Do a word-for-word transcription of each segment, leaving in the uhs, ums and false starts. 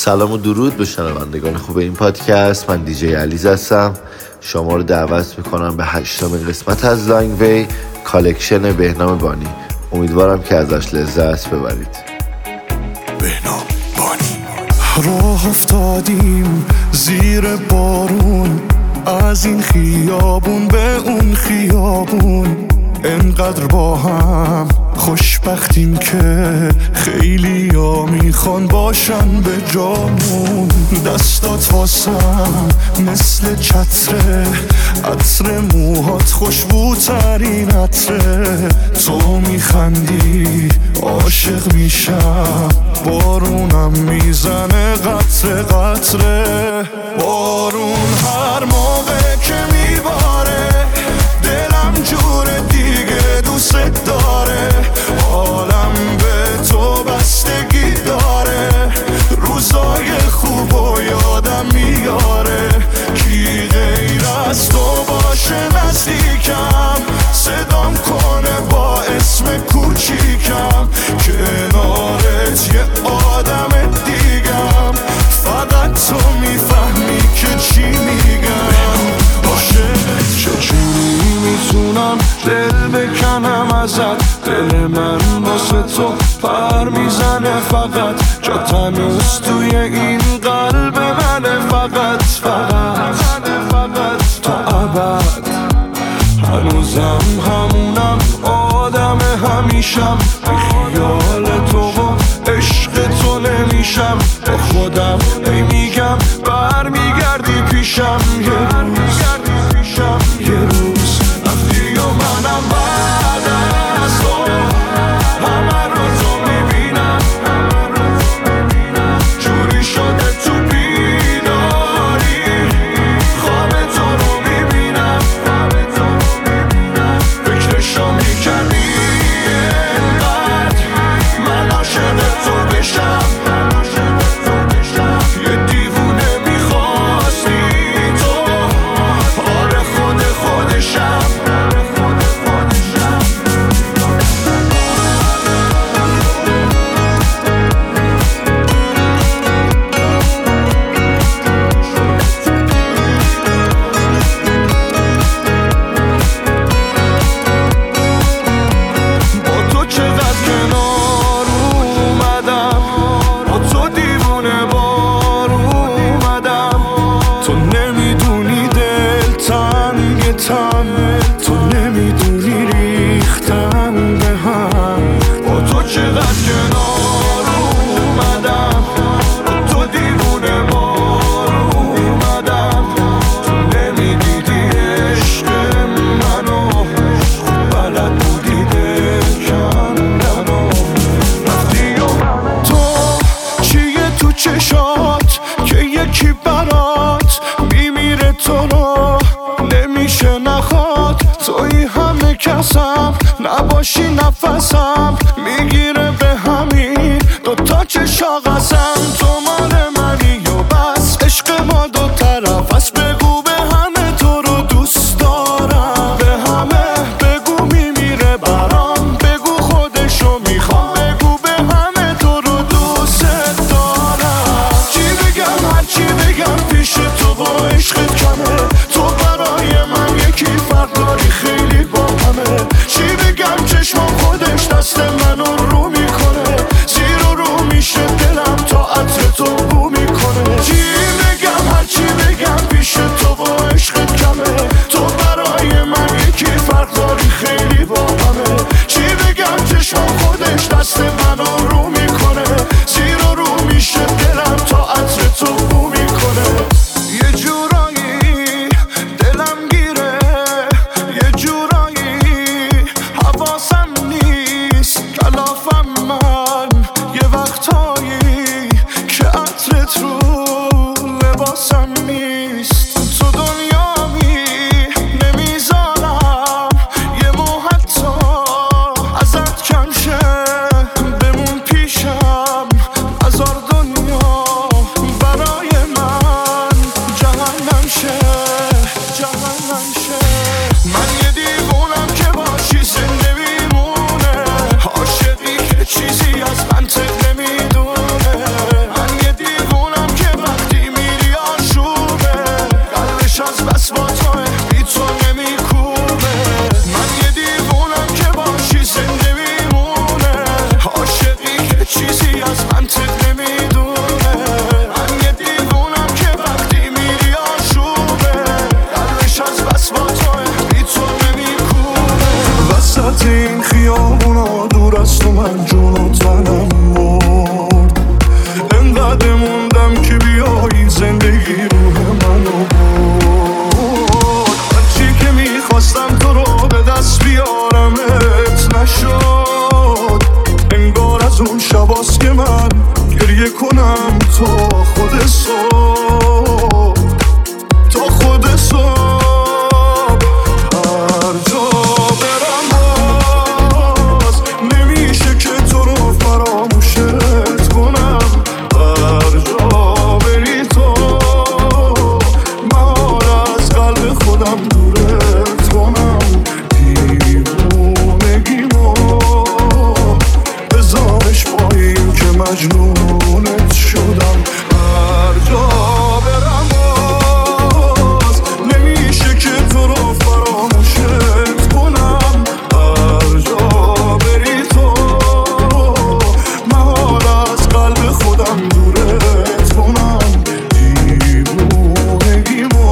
سلام و درود به شنوندگان خوب این پادکست. من دیجی علیز هستم. شما رو دعوت میکنم به هشتمین قسمت از لانگ وی کالکشن بهنام بانی. امیدوارم که ازش لذت ببرید. بهنام بانی. راه افتادیم زیر بارون، از این خیابون به اون خیابون، انقدر با هم خوشبختیم که خیلی ها میخوان باشن به جامون. دستات واسم مثل چتره، عطر موهات خوشبوترین عطره. تو میخندی عاشق میشم، بارونم میزنه قطره قطره. بارون هر موقع که میباره دلم جوره دیگه دوست داره. حالم به تو بستگی داره، روزای خوب و یادم میاره. کی غیر از تو باشه نزدیکم، صدام کنه با اسم کوچیکم. کنارت یه آدم دیگم، فقط تو میفهمی که چی میگم. عاشقت چجوری میتونم دل بکنم ازت، دل من واسه تو پر میزنه فقط. جا تنوز توی این قلب منه فقط فقط تا ابد. هنوزم همونم آدم همیشم، بی خیال تو و عشق تو نمیشم. با خودم ای میگم برمیگردی پیشم یه روز، یه روز رفتی و منم بعد از تو همه رو تو میبینم. جوری شده تو بیداری خواب تو رو میبینم. فکرشو میکردی انقدر من عاشق تو بشم. یه دیوونه میخواستی تو، آره خود خودشم. با تو چقدر کنار اومدم، با تو دیوونه بار اومدم. تو نمیدونی دل تنگ تن، تو نمیدونی ریختن به هم. با تو چقدر کنار اومدم، با تو دیوونه بار اومدم. تو نمیدیدی عشق منو، بلد بودی دل کندنو. رفتی و تو چیه تو چشات که یکی برات میمیره تو رو نمیشه نخواد. توی همه کسم نباشی نفسم میگیره به همین دوتا چشا قسم. تو مال منی و بس عشق ما دو طرف است. بگو به همه تو رو دوست دارم، به همه بگو میمیره برام. بگو خودشو میخوام، بگو به همه تو رو دوست دارم. چی بگم هر چی بگم پیش تو با عشقت کمه. تو برای من یکی فرق داری خیلی با همه. چی بگم چشمم خودش دست منو رو میکنه، زیر و رو میشه دلم تا عطر تو بو میکنه. چی بگم هر منطق نمیدونه من یه دیوونم که وقتی میری آشوبه قلبش از بس با توه بی تو نمیکونه وسط این خیابونا دور از تو من جون و تنم مرد انقدر موندم که بیایی زندگی روح منو برد هرچی که میخواستم تو رو به دست بیارمت نشد انگار از اون شباست که من گریه کنم تا خود صبح تا خود صبح هر جا برم باز نمیشه که تو رو فراموشت کنم هر جا بری تو من از قلب خودم دورت کنم دیوونگیمو بذارش پایین که مجنونت شدم هر جا برم باز نمیشه که تو رو فراموشت کنم هر جا بری تو من از قلب خودم دورت کنم دیوونگیمو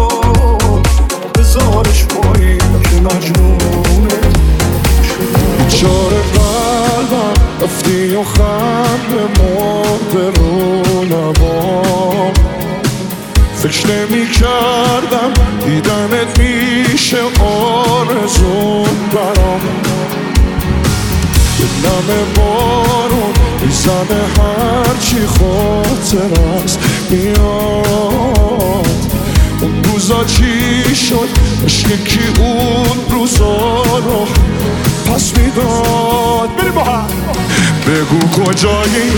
بذارش پایین که مجنونت بیچاره قلبم رفتی و خنده مرد رو لبام فکر نمی کردم دیدنت میشه آرزون برام یه نم بارون میزنه هرچی خاطر است میاد اون روزا چی شد عشق کی اون روزا رو پس میداد بریم با هم بگو کجایی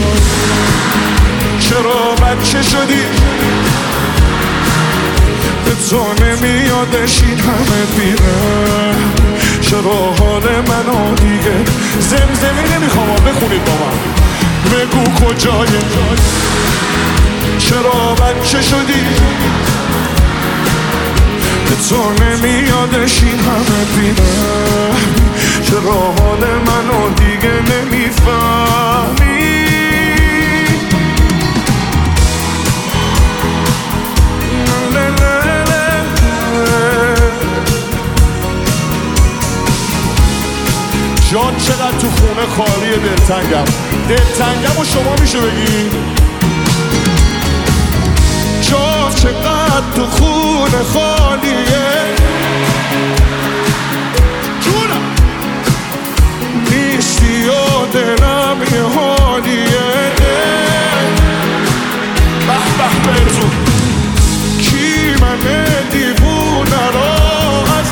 چرا بچه شدی به تو نمیادش این همه بیره چرا حال منو دیگه زمزمی نمیخوام بخونید با من بگو کجایی چرا بچه شدی به تو نمیادش این همه بیره چرا حال منو دیگه نمیفهمی جان چقدر تو خونه خالیه دلتنگم دلتنگم و شما میشه بگی جان چقدر تو خونه خالیه جونم نیستی و دلم یه حالیه به به برزون کی من دیوونه را از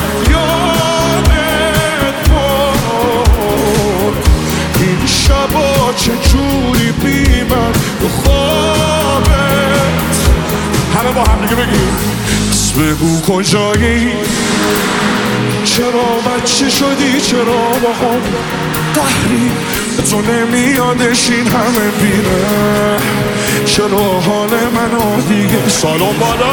یادت برد این شبا چجوری بی من تو خوابت همه با هم دیگه بگیم بس بگو کجایی چرا بچه شدی چرا با هم قهری تو نمیادش این همه بیره چرا حال منو دیگه سالون بالا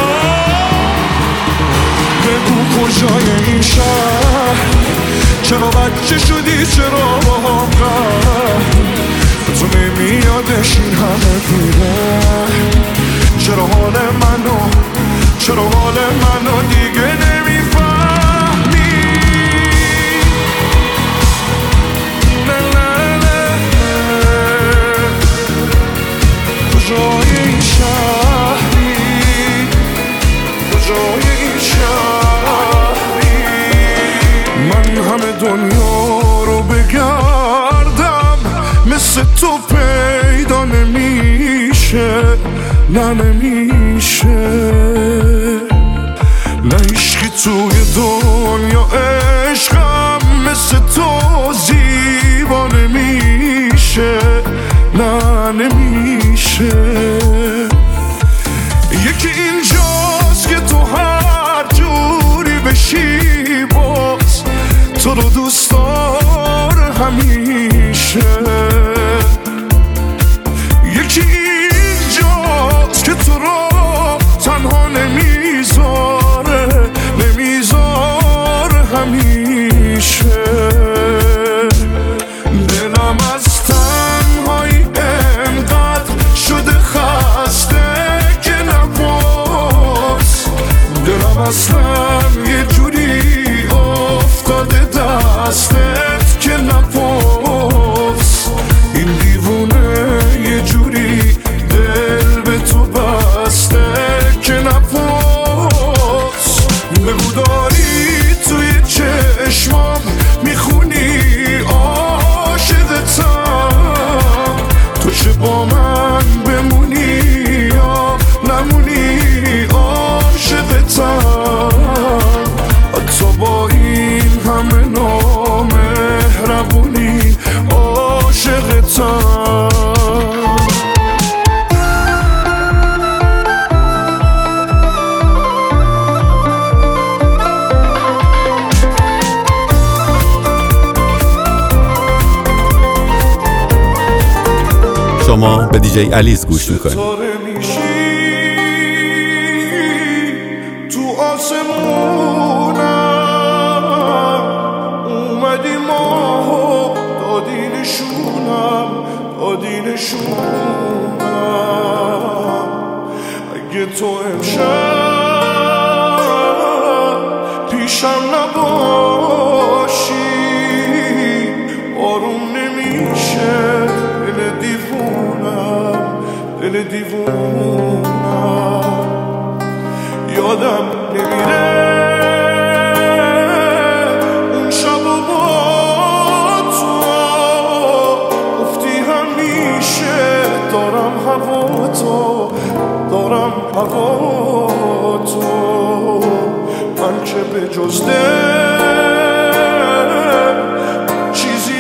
بگو کجای این شهر چرا بچه شدی چرا با هم قهری تو نمیادش این همه بیره چرا حال منو چرا حال منو دیگه نمیفهمی نه نه نه کجای این شهری کجای این شهری من همه دنیا رو بگردم مثل تو پیدا نمیشه نه نمیشه نه عشقی توی دنیا عشقم مثل تو زیبا نمیشه نه نمیشه یکی اینجاست که تو هر جوری بشی باز تو رو دوست دار همیشه یکی اینجاست که تو رو تنها نمیذاره نمیذاره همیشه دلم از تنهایی انقدر به دیجی علیز گوش میکنی. ستاره میشی تو آسمونم، اومدی ماهو دادی نشونم، دادی نشونم. اگه تو امشب پیشم نباشی آروم نمیشه دل دیوونم، دل دیوونم. یادم نمیره اون شب و با تو گفتی همیشه دارم هوا تو، دارم هوا تو. من که به جز دل چیزی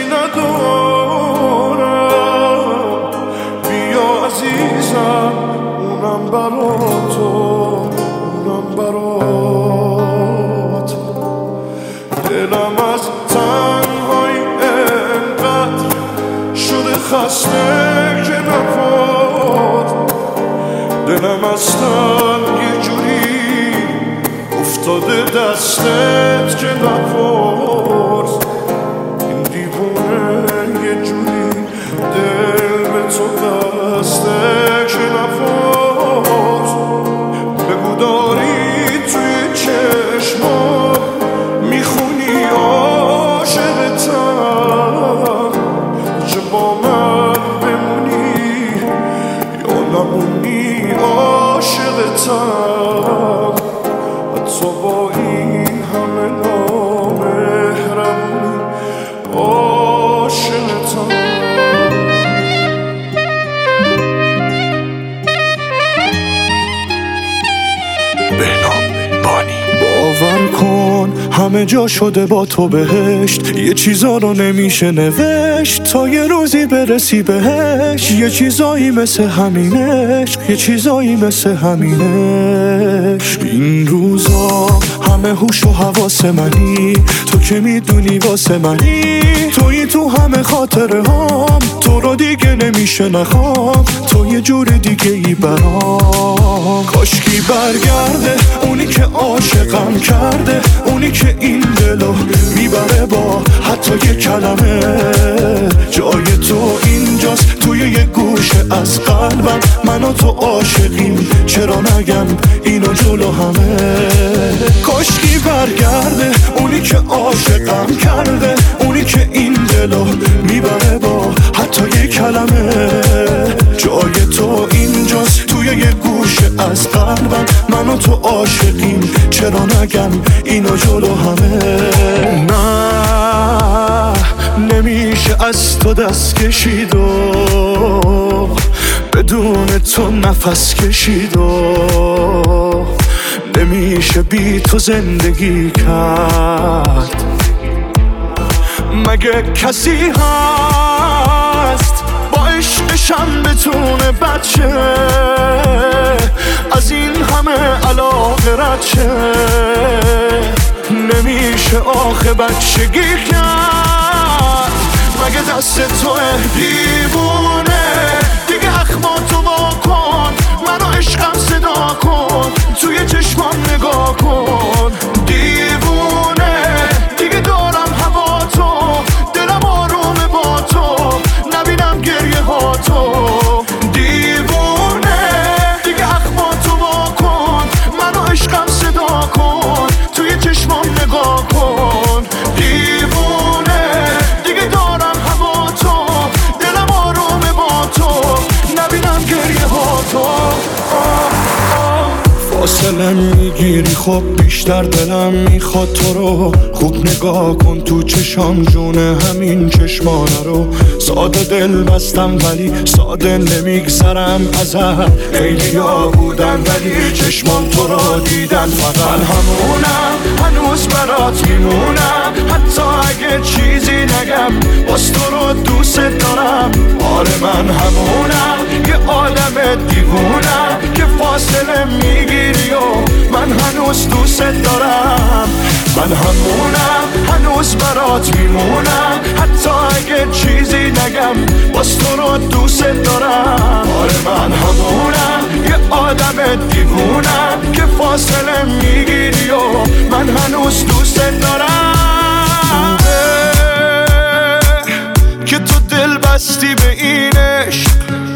ندارم، بیا عزیزم اونم برا تو، اونم برا تو. دلم از تنهایی انقدر شده خسته که نپاد، دلم از تنگ یه جوری افتاده دستت که نپرد. این دیوونه یه جوری دل به تو دسته که نپرد. بگو داری توی چشمات میخونی عاشقتم، چه با من بمونی یا نمونی عاشقتم. حتی با این همه نامهربونی عاشقتم. بهنام بانی. باور کن همه جا شده با تو بهشت، یه چیزا رو نمیشه نوشت تا یه روزی برسی بهش. یه چیزایی مثل همینش، یه چیزایی مثل همینش. این روزا همه هوش و حواس منی، تو که میدونی واسه منی، تویی تو همه خاطره هام، تو رو دیگه نمیشه نخوام، تو یه جور دیگه ای برام. کاشکی برگرده اونی که عاشقم کرده، اونی که این دلو میبره با حتی یه کلمه. جای تو اینجاست توی یه گوشه از قلبم، من و تو عاشقیم چرا نگم اینو جلو همه. کاشکی برگرده اونی که عاشقم کرده، اونی که این دلو میبره با حتی یه کلمه. جای تو اینجاست توی یه گوشه از قلبم، من و تو عاشقیم چرا نگم اینو جلو همه. نه نمیشه از تو دست کشید و بدون تو نفس کشید و نمیشه بی تو زندگی کرد. مگه کسی هست با عشقشم بتونه بچه از این همه علاقه رد شه؟ نمیشه آخه بچگی کرد. مگه دست توه دیوونه دیگه اخماتو وا کن، منو عشقم صدا کن، توی چشمام نگاه کن. دیوونه دیگه دارم هوا تو، دلم آرومه با تو، نبینم گریه ها تو. دیوونه دیگه اخماتو وا کن، منو عشقم صدا کن، توی چشمام نگاه کن. دیوونه دیگه دارم هوا تو، دلم آرومه با تو، نبینم گریه ها تو. فاصله میگیری خب بیشتر دلم میخواد تو رو. خوب نگاه کن تو چشام جونه همین چشمانه رو. ساده دل بستم ولی ساده نمیگذرم ازت. خیلیا بودن ولی چشمام تو رو دیدن فقط. من همونم هنوز برات میمونم، حتی اگه چیزی نگم باز تو رو دوست دارم. آره من همونم یه عالم دیوونم که فاصله میگیری و من هنوز دوست دارم. من همونم هنوز برات میمونم، حتی اگه چیزی نگم باز تو رو دوست دارم. آره من همونم یه آدم دیوونم که فاصله میگیری و من هنوز دوست دارم. که تو دل بستی به این عشق،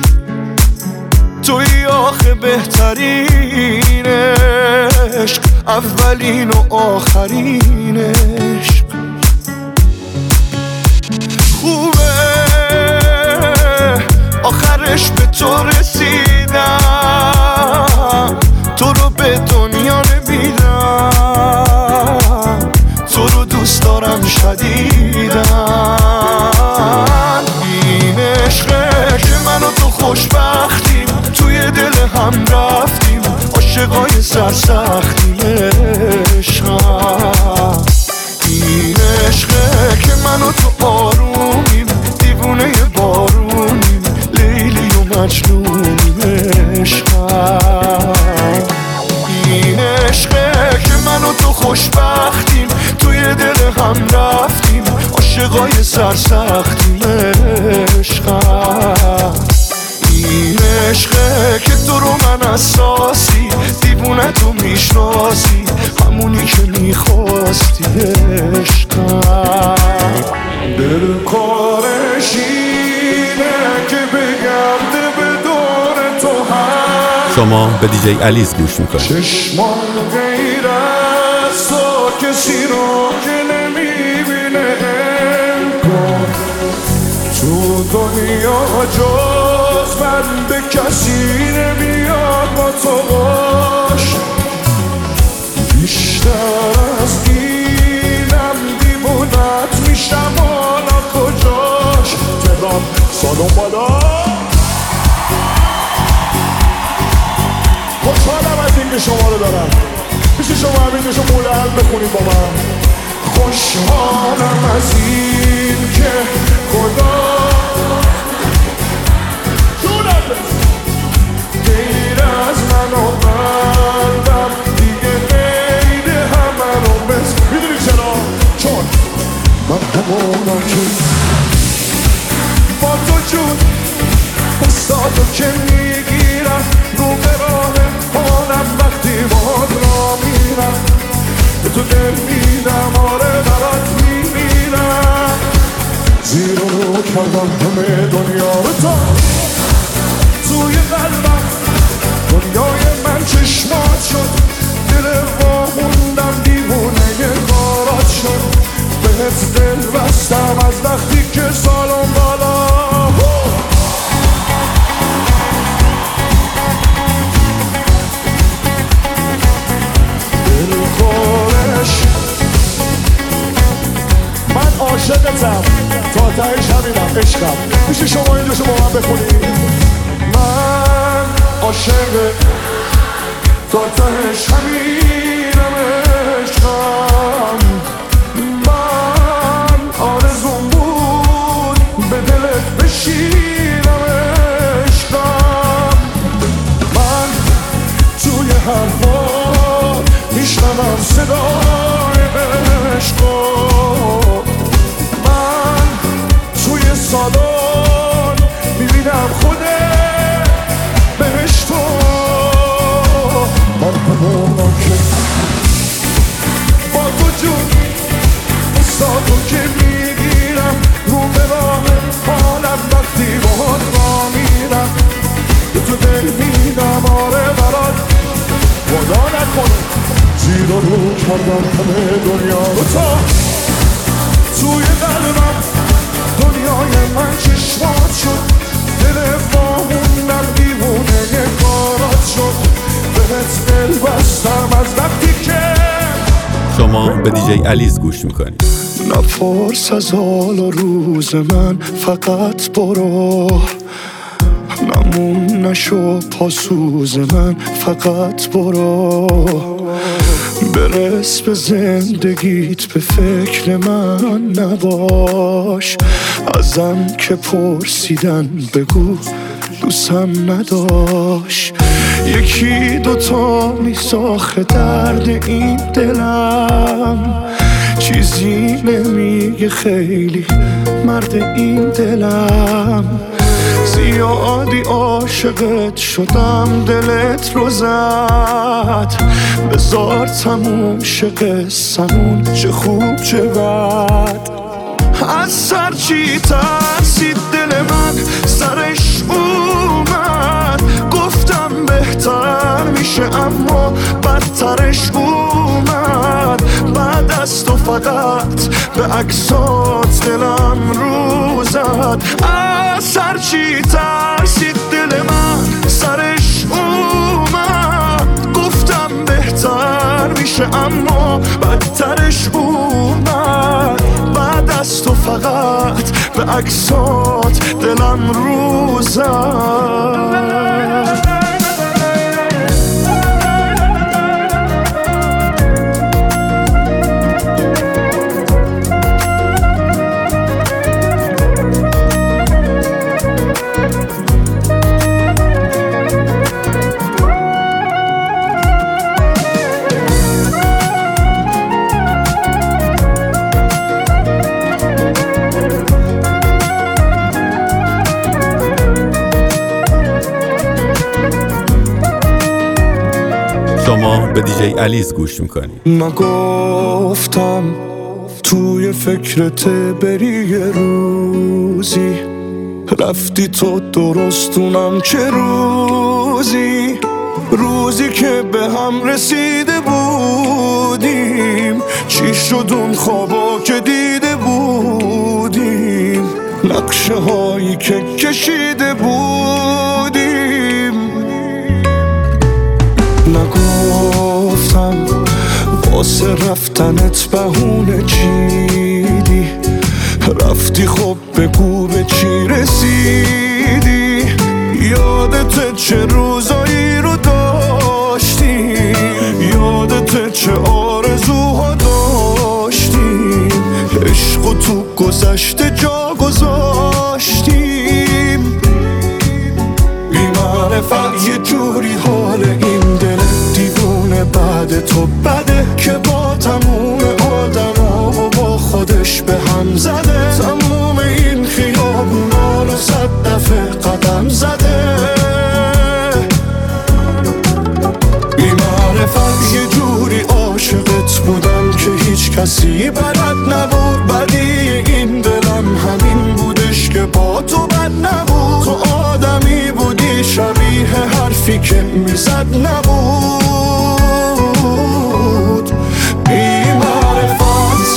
توی آخه بهترین عشق، اولین و آخرین عشق. خوبه آخرش به تو رسیدم، تو رو به دنیا نمیدم، تو رو دوست دارم شدیدم. این عشقه که من و تو خوشبختیم، توی دل هم رفتیم، عاشقای سرسختیم. عشقم این عشقه که من و تو آرومیم، دیوونه بارونیم، لیلی و مجنونیم. عشقم این عشقه که من و تو خوشبختیم، توی دل هم رفتیم، عاشقای سرسختیم. عشقم این عشقه که تو رو من اساسی، دیوونه تو میشناسی، همونی که میخواستی. عشقم دل کارش اینه که بگرده به دور تو هم. شما به دیجی علیز گوش میکنید. چشمان غیر از تو کسی رو که نمیبینه انگار، تو دنیا جز من به کسی نمیاد با تو باش. بیشتر از اینم دیوونت میشم، حالا کجاش؟ تهران سالن بالا. خوشحالم از این که شما رو دارم. میشه شما همین رو بلند بخونید با من؟ خوشحالم از این که خدا غیر از من و قلبم دیگه غیر همه رو بس. میدونی چرا؟ چون من همونم که با تو جون استادو که میگیرم، رو به راه حالم وقتی باد را میرم، به تو دل میدم، آره برات میمیرم. زیر رو کردم همه دنیا رو تا توی قلبم، دنیای من چشمات شد، دل واموندم، دیوونه کارات شد. بهت دل بستم از وقتی که سالم بالا. دل کارش من عاشقتم، تا تهش همینم عشقم. میشه شما اینجاشو با من بخونید؟ من عاشق تا تهش همینم عشقم. من آرزوم بود به دلت بشینم عشقم. من توی حرفات میشنوم صدای عشقم. من توی سالن میبینم خودت بهش تو. من همونم که با تو جون استادو که میگیرم، رو به راه حالم وقتی باهات را میرم، به تو دل میدم، آره برات خدا نکنه. زیر رو کردم همه دنیا رو تا توی قلبم، دنیای من چشمات شد، دل واموندم، دیوونه کارات شد. بهت دل بستم از وقتی که شما به دیجی علیز گوش میکنید. نپرس از حال و روز من، فقط برو، نمون نشو پاسوز من، فقط برو. برس به زندگیت، به فکر من نباش. ازم که پرسیدن بگو دوستم نداشت. یکی دوتا نیست آخه درد این دلم، چیزی نمیگه خیلی مرد این دلم. زیادی عاشقت شدم دلت رو زد، بذار تموم شه قصمون، چه خوب چه بد. از سر چی ترسید دل من سرش اومد، گفتم بهتر میشه اما بدترش اومد. بعد از تو فقط به عکسات دلم رو زد. از سر چی ترسید دل من سرش اومد، گفتم بهتر میشه اما بدترش اومد. بعد از تو فقط به عکسات دلم رو زد. شما به دیجی علیز گوش میکنی. نگفتم توی فکرت بری یه روزی، رفتی تو درستونم چه روزی. روزی که به هم رسیده بودیم، چی شد اون خوابا که دیده بودیم، نقشه هایی که کشیده بودیم. نگفتم واسه رفتنت بهونه چیدی، رفتی خب بگو به چی رسیدی. یادت چه روزایی رو داشتیم، یادت چه آرزوها داشتیم، عشق تو گذشته جا گذاشتیم. بی‌معرفت یه جوری حال این دل دیوونه بعد تو بده، که با تموم آدما و با خودش به هم زده. تموم این خیابونا رو صد دفعه قدم زده. بی‌معرفت یه جوری عاشقت بودم که هیچ کسی بلد نبود. بدی این دلم همین بودش که با تو بد نبود. تو آدمی بودی شبیه حرفی که میزد نبود. بی‌معرفت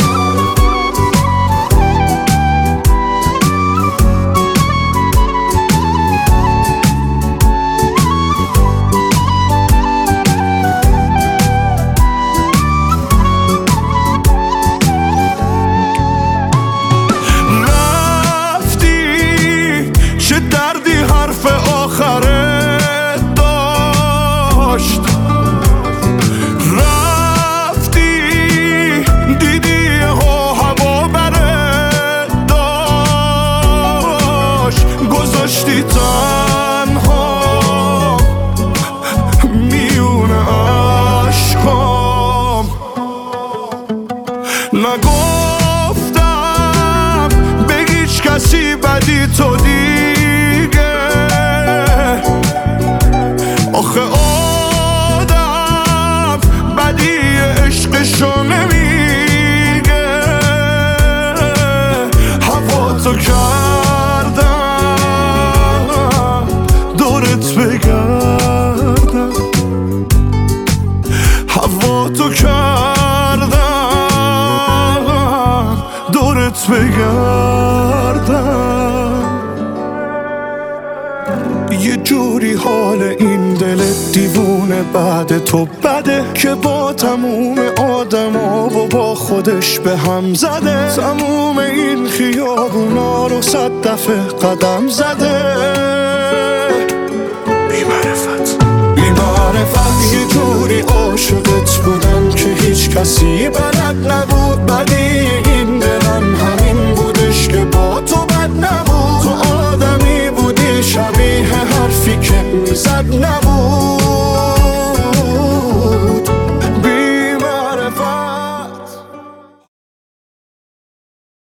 تنها میون عشقام. نگفتم به هیچ کسی بدی تو دیگه، آخه آدم بدی عشقشو نمیگه. هوا تو کردم دورت بگردم، هوا تو کردم دورت بگردم. یه جوری حال این دل دیوونه بعد تو بده، که با تموم آدما و با خودش به هم زده. تموم این خیابونا رو صد دفعه قدم زده. بی‌معرفت بی‌معرفت یه جوری عاشقت بودم که هیچ کسی بلد نبود.